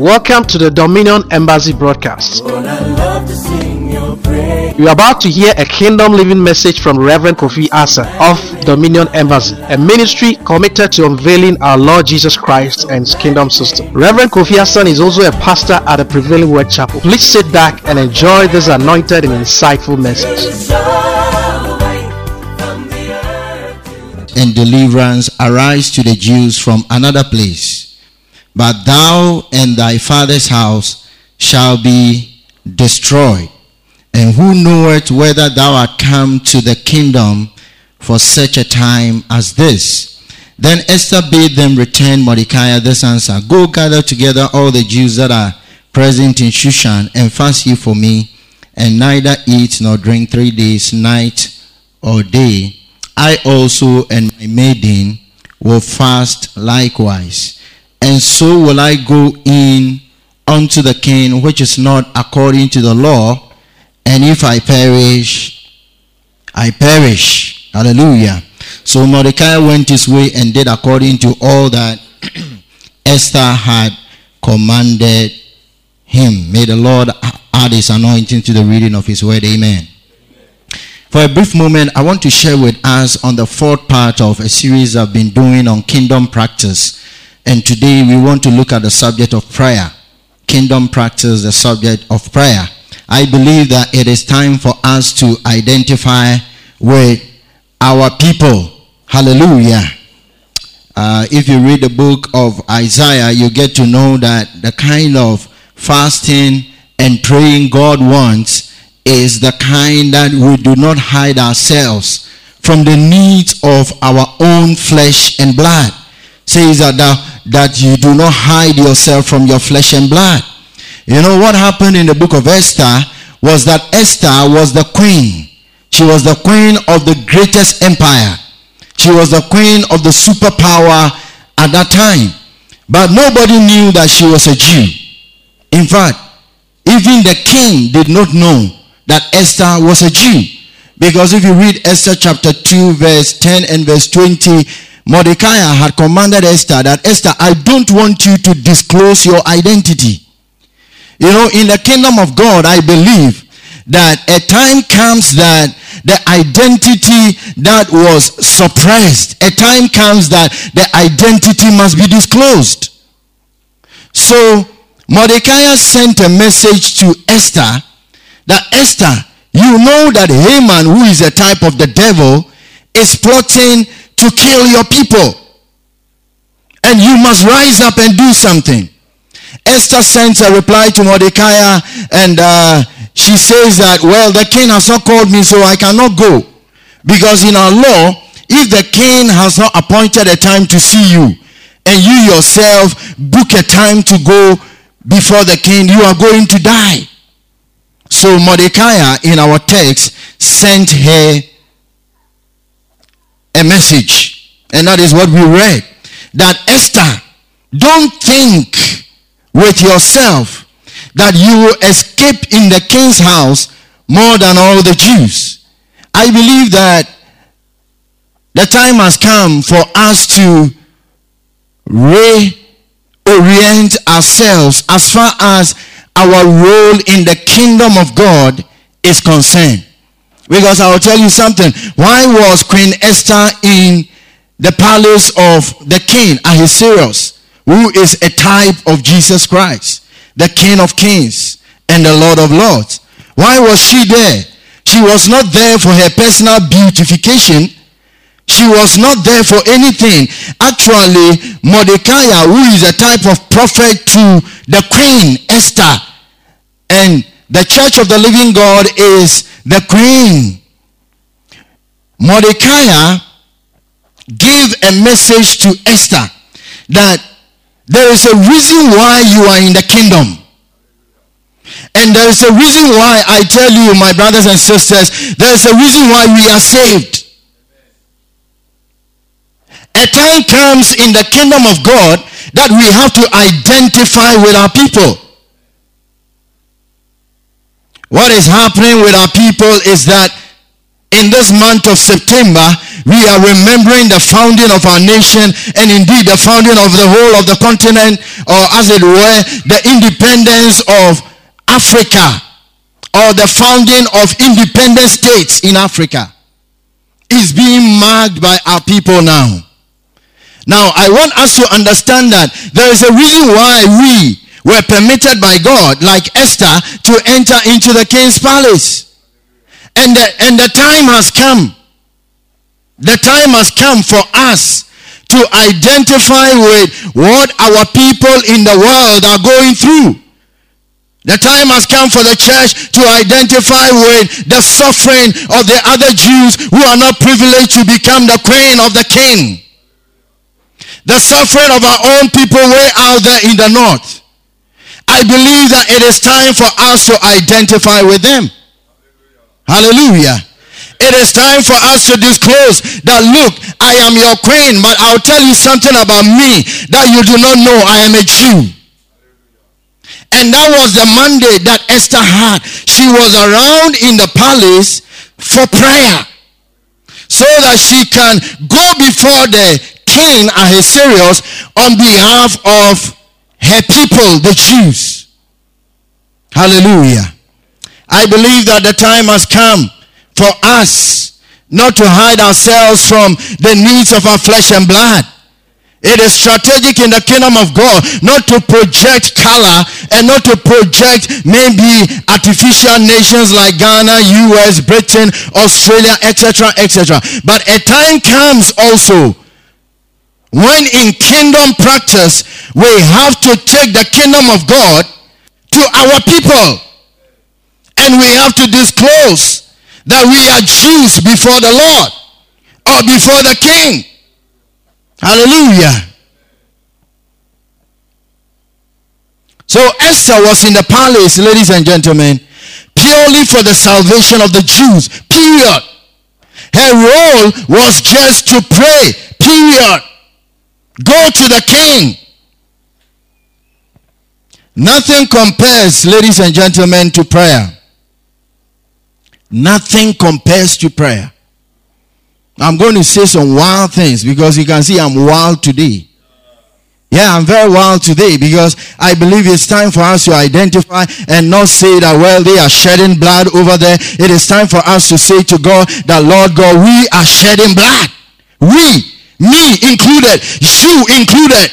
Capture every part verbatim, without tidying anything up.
Welcome to the Dominion Embassy broadcast. You are about to hear a kingdom living message from Reverend Kofi Asa of Dominion Embassy, a ministry committed to unveiling our Lord Jesus Christ and His kingdom system. Reverend Kofi Asa is also a pastor at the Prevailing Word Chapel. Please sit back and enjoy this anointed and insightful message. And deliverance arise to the Jews from another place. But thou and thy father's house shall be destroyed. And who knoweth whether thou art come to the kingdom for such a time as this? Then Esther bade them return Mordecai this answer: Go gather together all the Jews that are present in Shushan, and fast ye for me, and neither eat nor drink three days, night or day. I also and my maiden will fast likewise. And so will I go in unto the king, which is not according to the law. And if I perish, I perish. Hallelujah. So Mordecai went his way and did according to all that Esther had commanded him. May the Lord add his anointing to the reading of his word. Amen. For a brief moment, I want to share with us on the fourth part of a series I've been doing on kingdom practice. And today we want to look at the subject of prayer. Kingdom practice, the subject of prayer. I believe that it is time for us to identify with our people. Hallelujah. Uh, if you read the book of Isaiah, you get to know that the kind of fasting and praying God wants is the kind that we do not hide ourselves from the needs of our own flesh and blood. Says that, that that you do not hide yourself from your flesh and blood. You know what happened in the book of Esther was that Esther was the queen. She was the queen of the greatest empire. She was the queen of the superpower at that time. But nobody knew that she was a Jew. In fact, even the king did not know that Esther was a Jew. Because if you read Esther chapter two verse ten and verse twenty, Mordecai had commanded Esther that, Esther, I don't want you to disclose your identity. You know, in the kingdom of God, I believe that a time comes that the identity that was suppressed, a time comes that the identity must be disclosed. So Mordecai sent a message to Esther that, Esther, you know that Haman, who is a type of the devil, is plotting to kill your people, and you must rise up and do something. Esther sends a reply to Mordecai, and uh, she says that, well, the king has not called me, so I cannot go. Because in our law, if the king has not appointed a time to see you, and you yourself book a time to go before the king, you are going to die. So Mordecai, in our text, sent her a message, and that is what we read, that Esther, don't think with yourself that you will escape in the king's house more than all the Jews. I believe that the time has come for us to reorient ourselves as far as our role in the kingdom of God is concerned. Because I will tell you something. Why was Queen Esther in the palace of the king Ahasuerus, who is a type of Jesus Christ, the King of Kings and the Lord of Lords? Why was she there? She was not there for her personal beautification. She was not there for anything. Actually, Mordecai, who is a type of prophet to the Queen Esther, and the church of the living God is the queen. Mordecai gave a message to Esther that there is a reason why you are in the kingdom. And there is a reason why, I tell you, my brothers and sisters, there is a reason why we are saved. A time comes in the kingdom of God that we have to identify with our people. What is happening with our people is that in this month of September, we are remembering the founding of our nation, and indeed the founding of the whole of the continent, or as it were, the independence of Africa, or the founding of independent states in Africa, is being marked by our people now. Now, I want us to understand that there is a reason why we were permitted by God, like Esther, to enter into the king's palace. And the, and the time has come. The time has come for us to identify with what our people in the world are going through. The time has come for the church to identify with the suffering of the other Jews who are not privileged to become the queen of the king. The suffering of our own people way out there in the north. I believe that it is time for us to identify with them. Hallelujah. It is time for us to disclose that, look, I am your queen, but I'll tell you something about me that you do not know. I am a Jew. And that was the mandate that Esther had. She was around in the palace for prayer, so that she can go before the king Ahasuerus on behalf of her people, the Jews. Hallelujah. I believe that the time has come for us not to hide ourselves from the needs of our flesh and blood. It is strategic in the kingdom of God not to project color and not to project maybe artificial nations like Ghana, U S, Britain, Australia, et cetera, et cetera. But a time comes also when in kingdom practice we have to take the kingdom of God to our people. And we have to disclose that we are Jews before the Lord or before the king. Hallelujah. So Esther was in the palace, ladies and gentlemen, purely for the salvation of the Jews. Period. Her role was just to pray. Period. Go to the king. Nothing compares, ladies and gentlemen, to prayer. Nothing compares to prayer. I'm going to say some wild things because you can see I'm wild today. Yeah, I'm very wild today because I believe it's time for us to identify and not say that, well, they are shedding blood over there. It is time for us to say to God that, Lord God, we are shedding blood. We, me included, you included.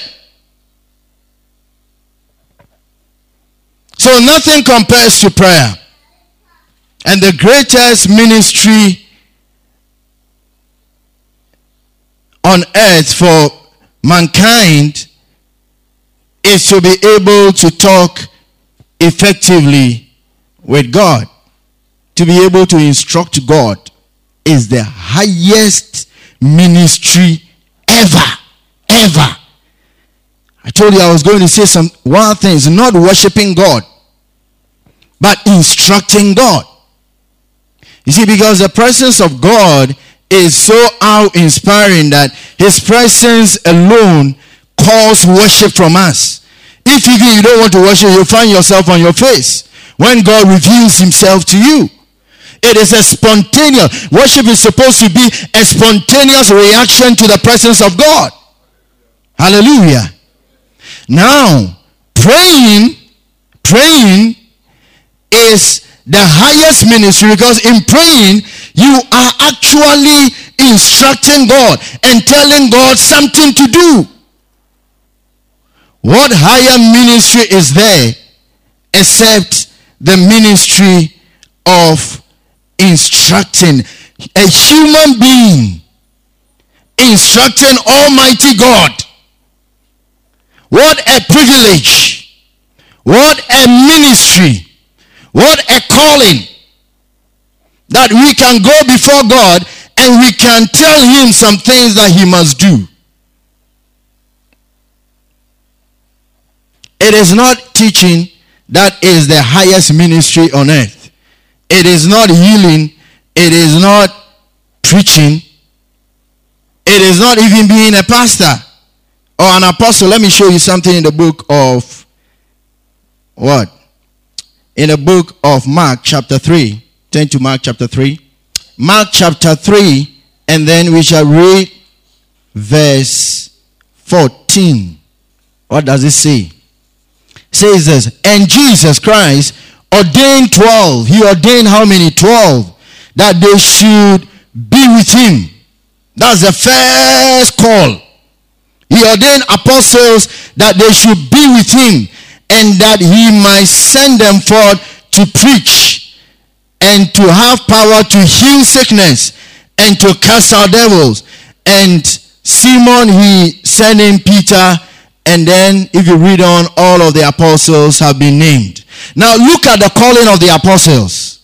So nothing compares to prayer. And the greatest ministry on earth for mankind is to be able to talk effectively with God. To be able to instruct God is the highest ministry ever. Ever. I told you I was going to say some wild things. Not worshiping God, but instructing God. You see, because the presence of God is so awe-inspiring that his presence alone calls worship from us. If even you don't want to worship, you find yourself on your face when God reveals himself to you. It is a spontaneous. Worship is supposed to be a spontaneous reaction to the presence of God. Hallelujah. Now, praying, praying is the highest ministry, because in praying you are actually instructing God and telling God something to do. What higher ministry is there except the ministry of instructing a human being, instructing Almighty God? What a privilege, what a ministry, what a calling, that we can go before God and we can tell him some things that he must do. It is not teaching that is the highest ministry on earth. It is not healing. It is not preaching. It is not even being a pastor or an apostle. Let me show you something in the book of what? In the book of Mark chapter three. Turn to Mark chapter three. Mark chapter three, and then we shall read verse fourteen. What does it say? It says this, and Jesus Christ ordained twelve. He ordained how many? Twelve. That they should be with him. That's the first call. He ordained apostles that they should be with him, and that he might send them forth to preach, and to have power to heal sickness, and to cast out devils. And Simon, he sent in Peter, and then if you read on, all of the apostles have been named. Now look at the calling of the apostles.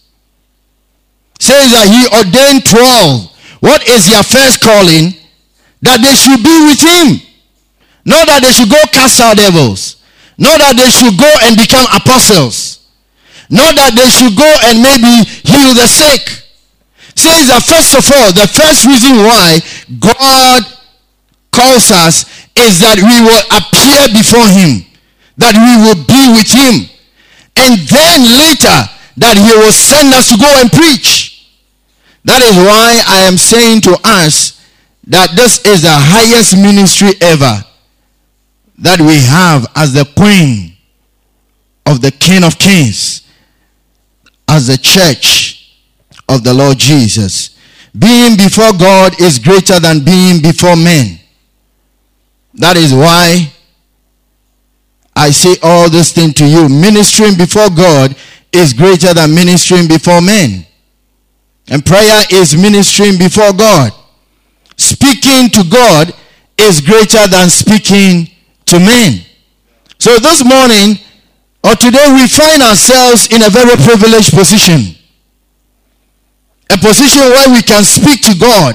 It says that he ordained twelve. What is their first calling? That they should be with him. Not that they should go cast out devils. Not that they should go and become apostles. Not that they should go and maybe heal the sick. It says that first of all, the first reason why God calls us is that we will appear before him, that we will be with him, and then later that he will send us to go and preach. That is why I am saying to us that this is the highest ministry ever that we have as the Queen of the King of Kings, as the church of the Lord Jesus. Being before God is greater than being before men. That is why I say all this thing to you. Ministering before God is greater than ministering before men. And prayer is ministering before God. Speaking to God is greater than speaking to men. So this morning or today we find ourselves in a very privileged position. A position where we can speak to God.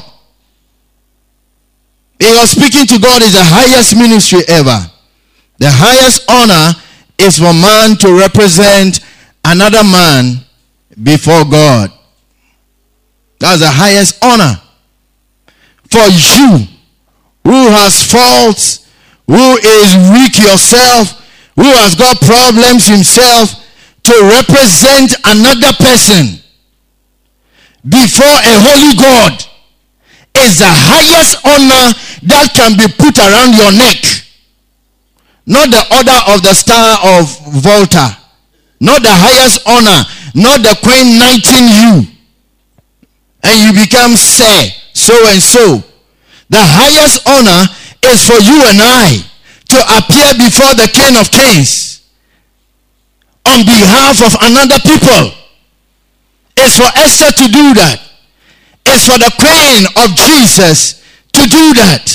Because speaking to God is the highest ministry ever. The highest honor is for man to represent another man before God. That's the highest honor. For you who has faults, who is weak yourself, who has got problems himself, to represent another person before a holy God is the highest honor that can be put around your neck. Not the order of the Star of Volta. Not the highest honor. Not the Queen knighting you. And you become Sir, so and so. The highest honor is for you and I to appear before the King of Kings on behalf of another people. It's for Esther to do that. It's for the Queen of Jesus to do that.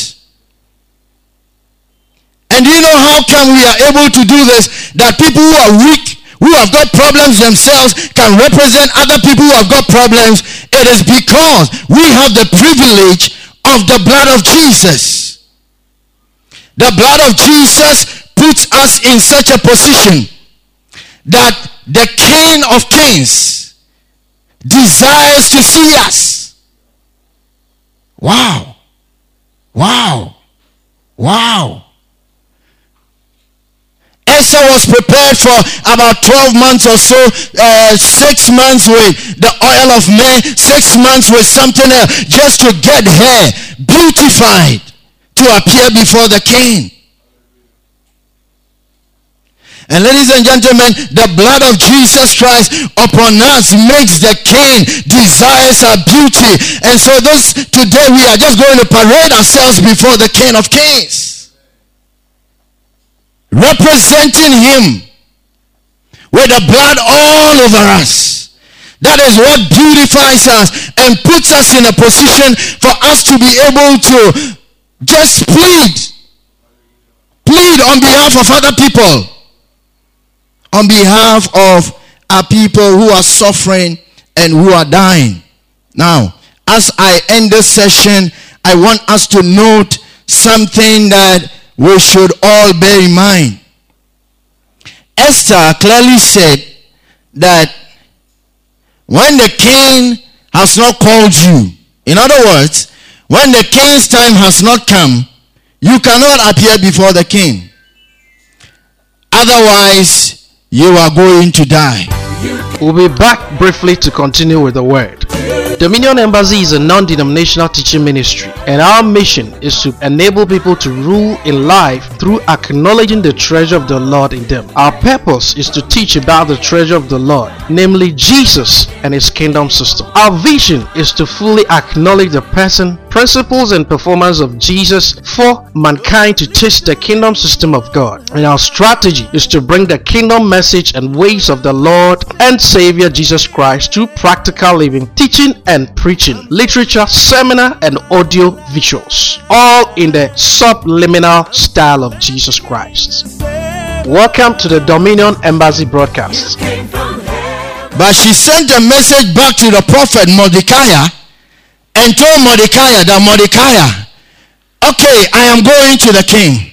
And do you know how come we are able to do this? That people who are weak, who have got problems themselves, can represent other people who have got problems. It is because we have the privilege of the blood of Jesus. The blood of Jesus puts us in such a position that the King of Kings desires to see us. Wow. Wow. Wow. Esther was prepared for about twelve months or so, uh, six months with the oil of myrrh, six months with something else, just to get her beautified to appear before the king. And ladies and gentlemen, the blood of Jesus Christ upon us makes the king desires our beauty. And so this today we are just going to parade ourselves before the King of Kings, representing him with the blood all over us. That is what beautifies us and puts us in a position for us to be able to just plead. Plead on behalf of other people. On behalf of our people who are suffering and who are dying. Now, as I end this session, I want us to note something that we should all bear in mind. Esther clearly said that when the king has not called you, in other words, when the king's time has not come, you cannot appear before the king. Otherwise, you are going to die. We'll be back briefly to continue with the word. Dominion Embassy is a non-denominational teaching ministry, and our mission is to enable people to rule in life through acknowledging the treasure of the Lord in them. Our purpose is to teach about the treasure of the Lord, namely Jesus and His kingdom system. Our vision is to fully acknowledge the person, principles, and performance of Jesus for mankind to taste the kingdom system of God. And our strategy is to bring the kingdom message and ways of the Lord and Savior Jesus Christ to practical living, teaching and preaching, literature, seminar, and audio visuals, all in the subliminal style of Jesus Christ. Welcome to the Dominion Embassy broadcast. But she sent a message back to the prophet Mordecai and told Mordecai that Mordecai, okay, I am going to the king.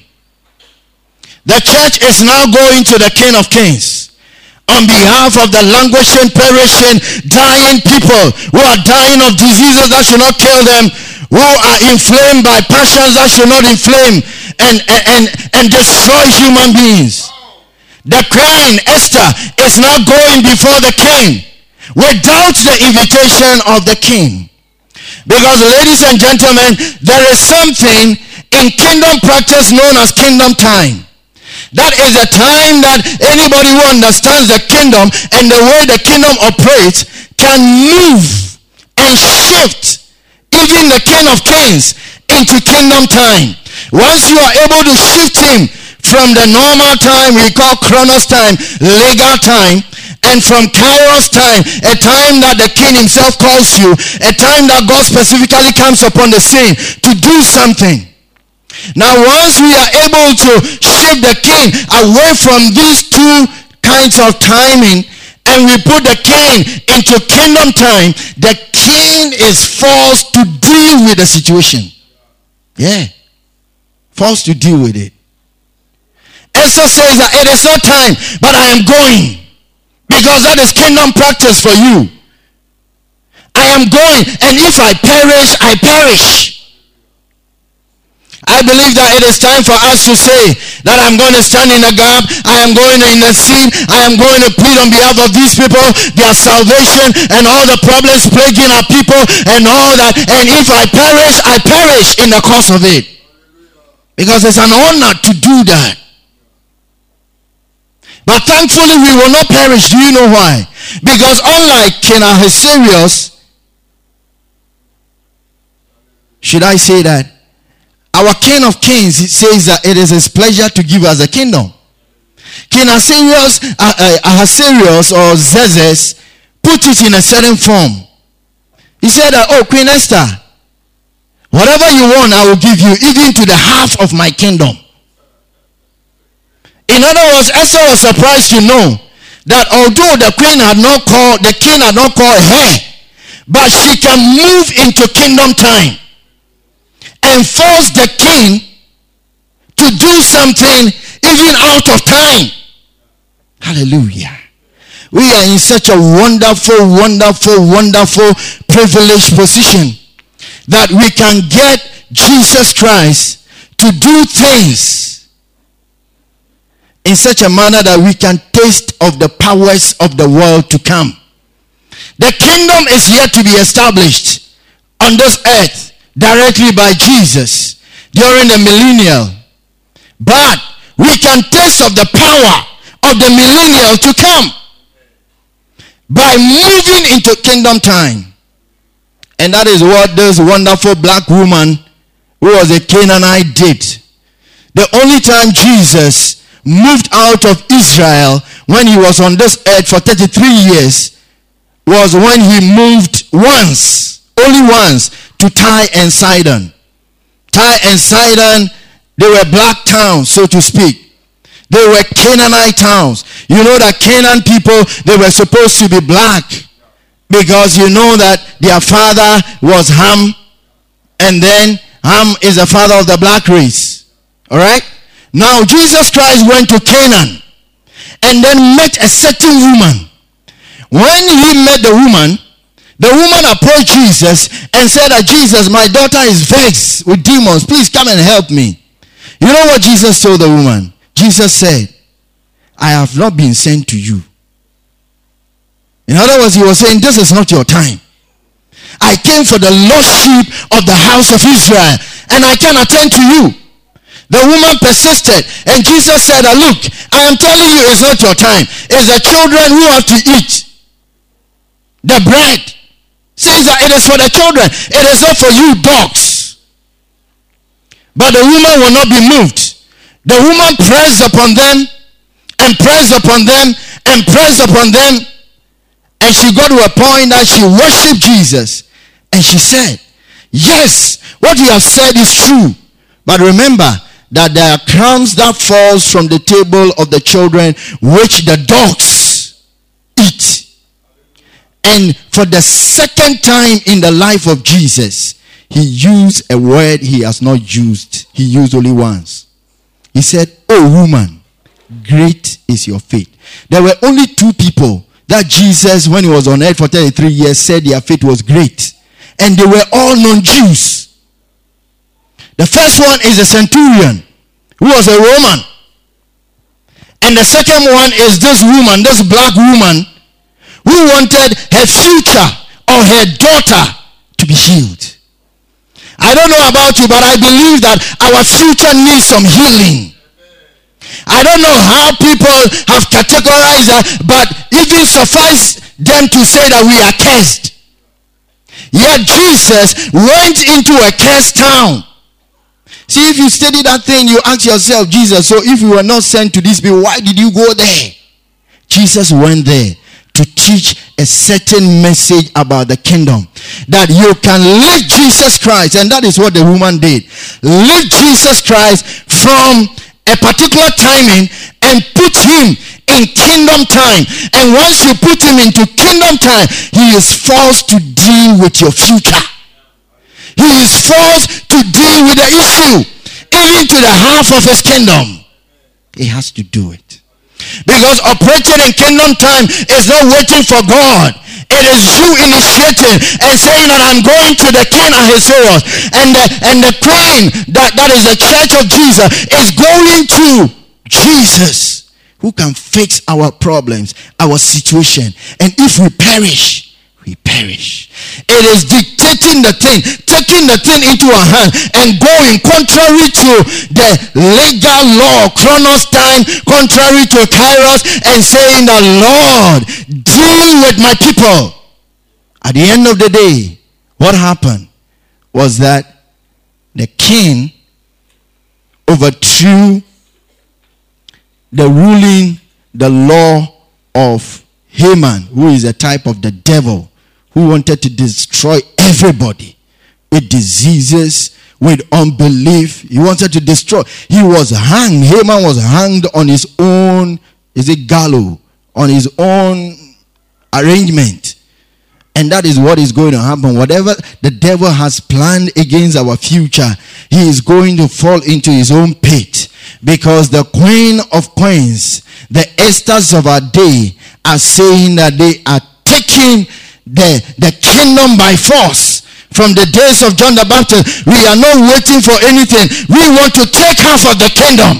The church is now going to the King of Kings on behalf of the languishing, perishing, dying people who are dying of diseases that should not kill them, who are inflamed by passions that should not inflame and, and, and, and destroy human beings. The queen Esther is now going before the king without the invitation of the king. Because, ladies and gentlemen, there is something in kingdom practice known as kingdom time. That is a time that anybody who understands the kingdom and the way the kingdom operates can move and shift even the King of Kings into kingdom time. Once you are able to shift him from the normal time we call Chronos time, legal time, and from Kairos time, a time that the king himself calls you, a time that God specifically comes upon the scene to do something. Now, once we are able to shift the king away from these two kinds of timing and we put the king into kingdom time, the king is forced to deal with the situation. Yeah. Forced to deal with it. Esther says that it is not time, but I am going. Because that is kingdom practice for you. I am going, and if I perish, I perish. I believe that it is time for us to say that I'm going to stand in the gap, I am going to intercede, I am going to plead on behalf of these people, their salvation and all the problems plaguing our people and all that. And if I perish, I perish in the course of it. Because it's an honor to do that. But thankfully we will not perish. Do you know why? Because unlike King Ahasuerus, should I say that? Our King of Kings, it says that it is his pleasure to give us a kingdom. King Ahasuerus, uh, uh, Ahasuerus or Xerxes put it in a certain form. He said that, oh, Queen Esther, whatever you want, I will give you, even to the half of my kingdom. In other words, Esther was surprised to know that although the queen had not called, the king had not called her, but she can move into kingdom time and force the king to do something even out of time. Hallelujah. We are in such a wonderful, wonderful, wonderful privileged position that we can get Jesus Christ to do things in such a manner that we can taste of the powers of the world to come. The kingdom is yet to be established on this earth directly by Jesus during the millennial. But we can taste of the power of the millennial to come by moving into kingdom time. And that is what this wonderful black woman who was a Canaanite did. The only time Jesus moved out of Israel when he was on this earth for thirty-three years was when he moved once, only once, to Tyre and Sidon. Tyre and Sidon, they were black towns, so to speak. They were Canaanite towns. You know that Canaan people, they were supposed to be black because you know that their father was Ham, and then Ham is the father of the black race. All right? Now, Jesus Christ went to Canaan and then met a certain woman. When he met the woman, the woman approached Jesus and said that, Jesus, my daughter is vexed with demons. Please come and help me. You know what Jesus told the woman? Jesus said, I have not been sent to you. In other words, he was saying, this is not your time. I came for the lost sheep of the house of Israel, and I can attend to you. The woman persisted, and Jesus said, look, I am telling you, it's not your time. It's the children who have to eat the bread. Says that it is for the children. It is not for you dogs. But the woman will not be moved. The woman pressed upon them, and pressed upon them, and pressed upon them. And she got to a point that she worshipped Jesus. And she said, yes, what you have said is true. But remember that there are crumbs that falls from the table of the children, which the dogs eat. And for the second time in the life of Jesus, he used a word he has not used. He used only once. He said, oh woman, great is your faith. There were only two people that Jesus, when he was on earth for thirty-three years, said their faith was great. And they were all non-Jews. The first one is a centurion who was a Roman. And the second one is this woman, this black woman, who wanted her future or her daughter to be healed. I don't know about you, but I believe that our future needs some healing. I don't know how people have categorized that, but even suffice them to say that we are cursed. Yet Jesus went into a cursed town. See, if you study that thing, you ask yourself, Jesus, so if you were not sent to this people, why did you go there? Jesus went there to teach a certain message about the kingdom. That you can live Jesus Christ, and that is what the woman did. Live Jesus Christ from a particular timing and put him in kingdom time. And once you put him into kingdom time, he is forced to deal with your future. He is forced to deal with the issue, even to the half of his kingdom. He has to do it. Because operating in kingdom time is not waiting for God. It is you initiating and saying that I'm going to the King Ahasuerus, and the, and the queen that, that is the church of Jesus is going to Jesus, who can fix our problems, our situation. And if we perish, we perish. It is dictating the thing, taking the thing into our hand and going contrary to the legal law, chronos time, contrary to kairos, and saying that, Lord, deal with my people. At the end of the day, what happened was that the king overthrew the ruling, the law of Haman, who is a type of the devil, who wanted to destroy everybody with diseases, with unbelief. He wanted to destroy. He was hanged. Haman was hanged on his own, is it gallows, on his own arrangement. And that is what is going to happen. Whatever the devil has planned against our future, he is going to fall into his own pit. Because the queen of queens, the Esthers of our day, are saying that they are taking the, the kingdom by force. From the days of John the Baptist, we are not waiting for anything. We want to take half of the kingdom.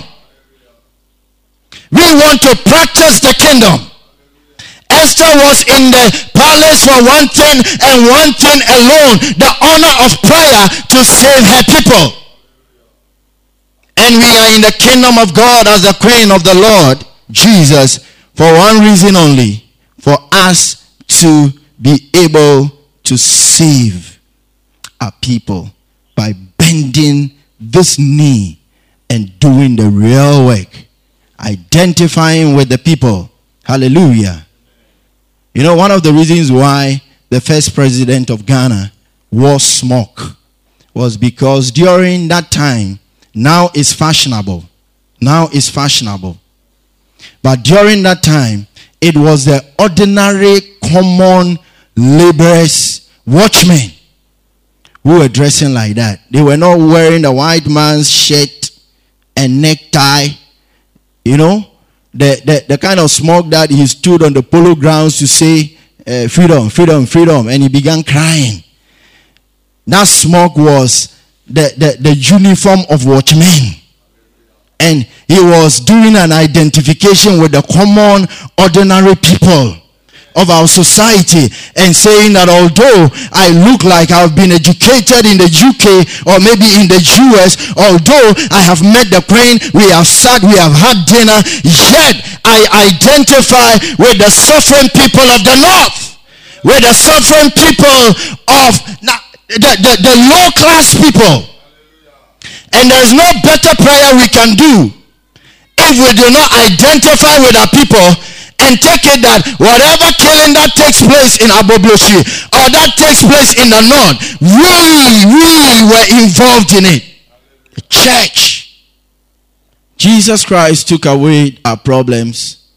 We want to practice the kingdom. Esther was in the palace for one thing and one thing alone, the honor of prayer to save her people. And we are in the kingdom of God as the queen of the Lord Jesus for one reason only, for us to be able to save our people by bending this knee and doing the real work, identifying with the people. Hallelujah. You know, one of the reasons why the first president of Ghana wore smock was because during that time, now it's fashionable. Now it's fashionable. But during that time, it was the ordinary, common laborers, watchmen, who were dressing like that. They were not wearing the white man's shirt and necktie, you know. The, the, the kind of smoke that he stood on the polo grounds to say, uh, freedom, freedom, freedom. And he began crying. That smoke was the, the, the uniform of watchmen. And he was doing an identification with the common, ordinary people of our society and saying that although I look like I've been educated in the U K or maybe in the U S, although I have met the Queen, we have sat, we have had dinner, yet I identify with the suffering people of the North, with the suffering people of the, the, the low class people. And there's no better prayer we can do if we do not identify with our people and take it that whatever killing that takes place in Abobloshi or that takes place in the North, we, we were involved in it. The church. Jesus Christ took away our problems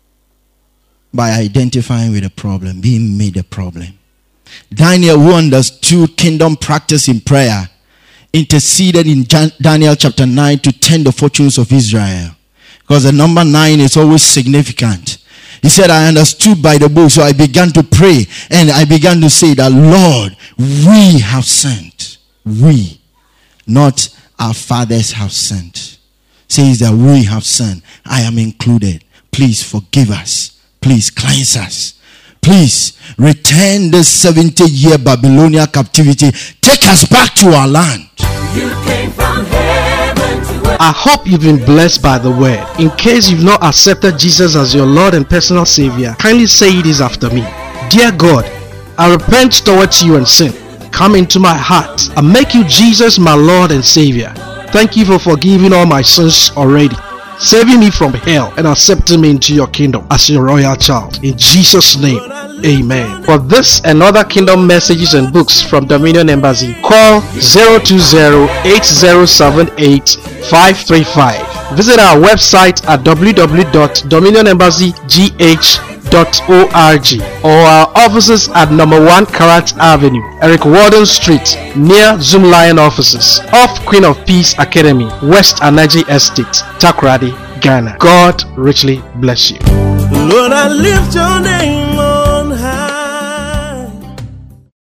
by identifying with the problem, being made a problem. Daniel, who understood kingdom practice in prayer, interceded in Daniel chapter nine to turn the fortunes of Israel. Because the number nine is always significant. He said, I understood by the book, so I began to pray. And I began to say that, Lord, we have sent. We, not our fathers have sent. Says that we have sent. I am included. Please forgive us. Please cleanse us. Please return this seventy-year Babylonian captivity. Take us back to our land. You came from heaven to earth. I hope you've been blessed by the word. In case you've not accepted Jesus as your Lord and personal Savior, kindly say this after me. Dear God, I repent towards you and sin. Come into my heart and make you Jesus my Lord and Savior. Thank you for forgiving all my sins already, saving me from hell and accepting me into your kingdom as your royal child. In Jesus' name, amen. For this and other kingdom messages and books from Dominion Embassy, call zero two zero, eight zero seven eight, five three five. Visit our website at w w w dot dominion embassy g h dot org or our offices at number one Karat Avenue, Eric Warden Street, near Zoom Lion offices, off Queen of Peace Academy, West Anaji Estate, Takoradi, Ghana. God richly bless you. Lord, I lift your name